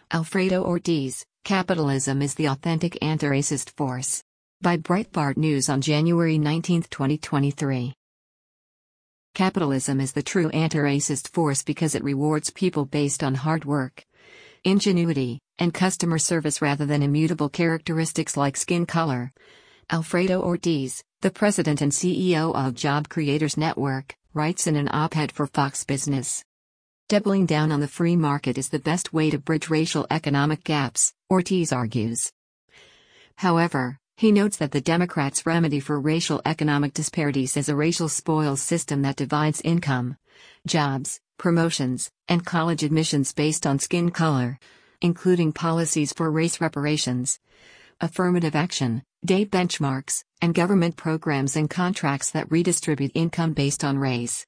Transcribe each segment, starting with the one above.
Alfredo Ortiz, Capitalism is the Authentic Anti-Racist Force. By Breitbart News on January 19, 2023. Capitalism is the true anti-racist force because it rewards people based on hard work, ingenuity, and customer service rather than immutable characteristics like skin color. Alfredo Ortiz, the president and CEO of Job Creators Network, writes in an op-ed for Fox Business. Doubling down on the free market is the best way to bridge racial economic gaps, Ortiz argues. However, he notes that the Democrats' remedy for racial economic disparities is a racial spoils system that divides income, jobs, promotions, and college admissions based on skin color, including policies for race reparations, affirmative action, day benchmarks, and government programs and contracts that redistribute income based on race.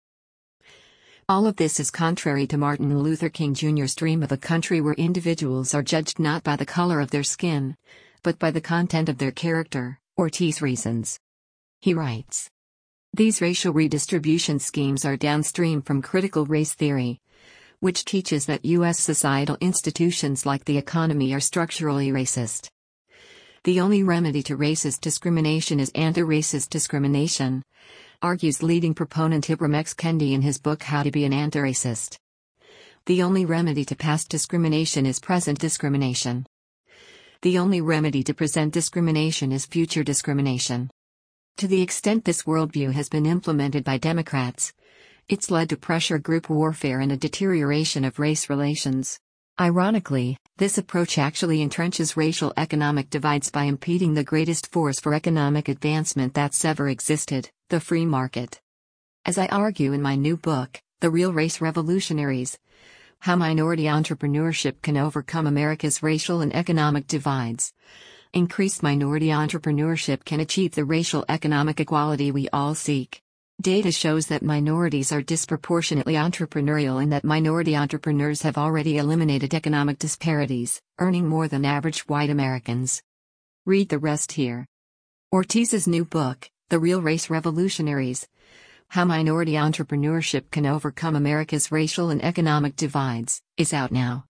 All of this is contrary to Martin Luther King Jr.'s dream of a country where individuals are judged not by the color of their skin, but by the content of their character, Ortiz reasons. He writes, "These racial redistribution schemes are downstream from critical race theory, which teaches that U.S. societal institutions like the economy are structurally racist. The only remedy to racist discrimination is anti-racist discrimination," argues leading proponent Ibram X. Kendi in his book How to Be an Anti-Racist. The only remedy to past discrimination is present discrimination. The only remedy to present discrimination is future discrimination. To the extent this worldview has been implemented by Democrats, it's led to pressure group warfare and a deterioration of race relations. Ironically, this approach actually entrenches racial economic divides by impeding the greatest force for economic advancement that's ever existed, the free market. As I argue in my new book, The Real Race Revolutionaries: How Minority Entrepreneurship Can Overcome America's Racial and Economic Divides, increased minority entrepreneurship can achieve the racial economic equality we all seek. Data shows that minorities are disproportionately entrepreneurial and that minority entrepreneurs have already eliminated economic disparities, earning more than average white Americans. Read the rest here. Ortiz's new book, The Real Race Revolutionaries: How Minority Entrepreneurship Can Overcome America's Racial and Economic Divides, is out now.